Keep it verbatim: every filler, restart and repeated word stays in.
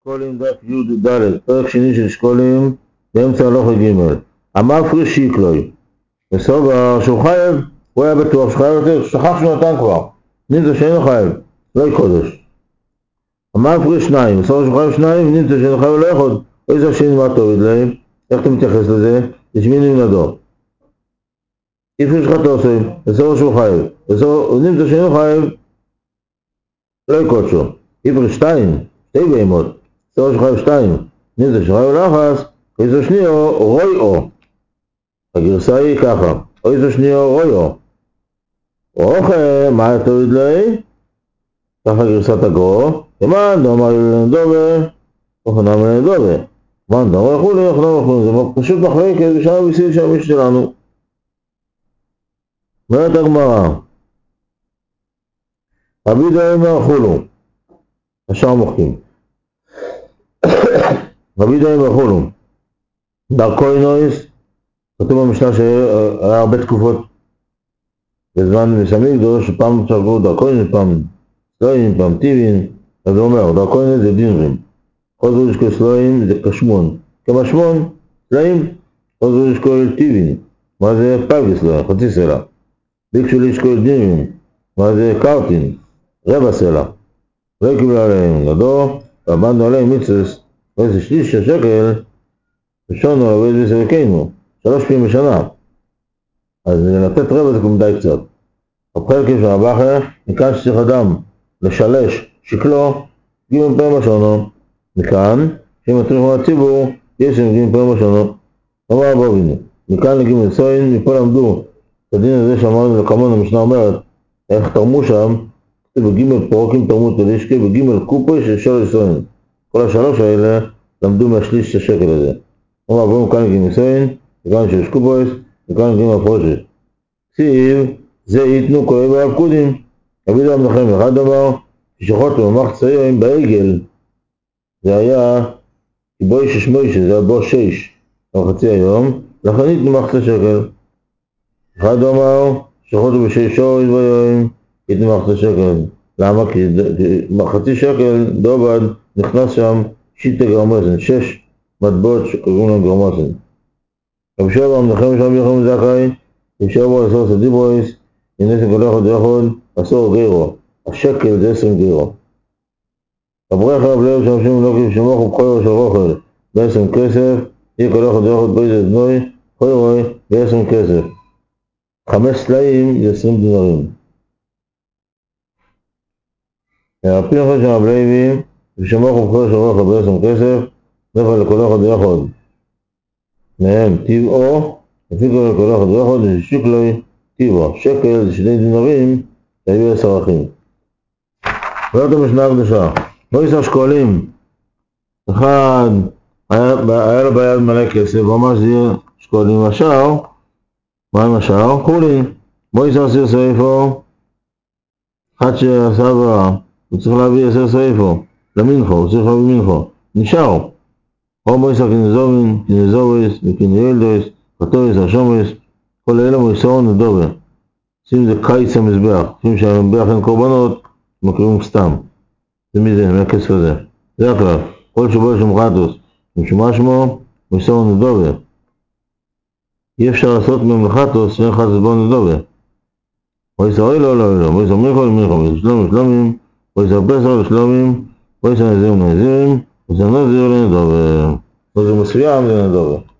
שקולים דף י' ד', פרק שני של שקולים, באמצע הלוך ג'. אמר פריש שיקלוי, וסובר שהוא חייב, הוא היה בטוח שחייב יותר, שכח שהוא נתן כבר, נמצא שאינו חייב, לא יקודש. אמר פריש שניים, וסובר שהוא חייב שניים, נמצא שאינו חייב לא יכול, אוי זה השני מה תוריד להם, איך אתה מתייחס לזה? תשמיני מנדו. יפריש לך תוסם, וסובר שהוא חייב, וסובר נמצא שאינו חייב, לא יקודשו. יפריש שתיים, שתי בהמות, סובר שהוא חייב שתיים, נמצא שחייב לחס, אוי זה שניו רוי או. הגרסה היא ככה, אוי זה שניו רוי או. אוכל, מה תוריד לי? ככה גרסת הגרו, כמאן דאמר לנדובה, אוכנם לנדובה. כמאן דאמר לכולי, אוכנם לכולי. זה פשוט מחלקת בשם וסיל של המישהו שלנו. אומרת הגמרא, רבי דאמר חולו, השאר מוחקים. רבי דאמר חולו, דרכוי נויס, כתוב במשנה שהיה הרבה תקופות בזמן מסמי גדול, שפעם שרגו דרכוי, פעם סלויים, פעם טיבין. אז הוא אומר, דרכוי זה דינרים. כל זו יש כל סלויים זה כשמון. כמשמון, סלויים, כל זו יש כל טיבין. מה זה פלגי סלויים? חצי סלע. ביקשו לי יש כל דינרים. מה זה קרטין? רבע סלע. לא קיבלו עליהם לדור, ועמדנו עליהם מיצוס, ואיזה שליש של שקל, ראשונו לעבוד בסלקנו, שלוש פעמים בשנה. אז לתת רבע זה כמו די קצת. הבחלקים של הבחר, מכאן שצריך אדם לשלש שקלו, גימם פעם השונו. מכאן, שאם אתם יכולים לציבור, יש להם גימם פעם השונו. אמר הבובינו, מכאן לגימם סוין, מפה למדו, את הדין הזה שאמרנו לכמון, המשנה אומרת, איך תרמו שם, בגימל פרוקים תרמו תלישקי, בגימל קופוי של שלוש סוין. כל השלוש האלה למדו מהשליש של השקל הזה. אמר הבובינו, מכאן לגימם סוין, מכאן של שקופויס, מכאן לגימם הפרושת. סיב, זה ייתנו כואב והפקודים. רבי דם נחם אחד אמר, ששחות בממח צעירים בעגל, זה היה בוי ששמוי שזה היה בו שש, או חצי היום, לכן ייתנו מחצה שקל. אחד אמר, ששחות בשש שורש ביום, ייתנו מחצה שקל. למה? כי חצי שקל דובד נכנס שם שיטה גרמוסן, שש מטבעות שקוראים להם גרמוסן. רבי שבם נחם שם יחום זכאי, רבי שבו עשור סדיבויס, ינסים כל אחד ואחד, עשור גירו, השקל זה עשרים גירו. הבריח רב לב שמשום לוקים שמוך ובחוירו של רוכל בעשרים כסף, יהיה כל אחד ואחד בית זנוי, חוירוי בעשרים כסף. חמש סלעים זה עשרים דינרים. הרפי אחד של רב לוי, ושמוך ובחוירו של רוכל בעשרים כסף, נפל לכל אחד ואחד. מהם טבעו, הפיקו לכל אחד ואחד, וששיקלוי טבעו. שקל זה שני דינרים, שהיו עשר אחים. ועוד המשנה הקדושה. מויסר שקולים, אחד היה, היה לו ביד מלא כסף, ממש זה יהיה שקולים. השאר, מה עם השאר? חולין. מויסר סיר סעיפו, אחד שעשה ברע, הוא צריך להביא עשר סעיפו, למנחו, הוא צריך להביא מנחו, נשאר. או מויסר כנזובין, כנזוביס, וכנילדויס, חטויס, השומס, כל אלה מויסרו נדובר. שים זה קיץ המזבח, שים שהמזבח אין קורבנות, מקריבים סתם. זה מי זה, מהכסף הזה. זה הכלל. כל שבו יש מחטוס, משומע שמו, מויסרו נדובר. אי אפשר לעשות ממחטוס, שאין חטוס בו נדובר. מויסר אוי לא, לא, לא, מויסר מיכו למלכו, מויסר שלום ושלומים, מויסר פסר ושלומים, מויסר נזיר ונזירים, מויסר נזיר לנדובר. מויסר מסוים זה נדובר.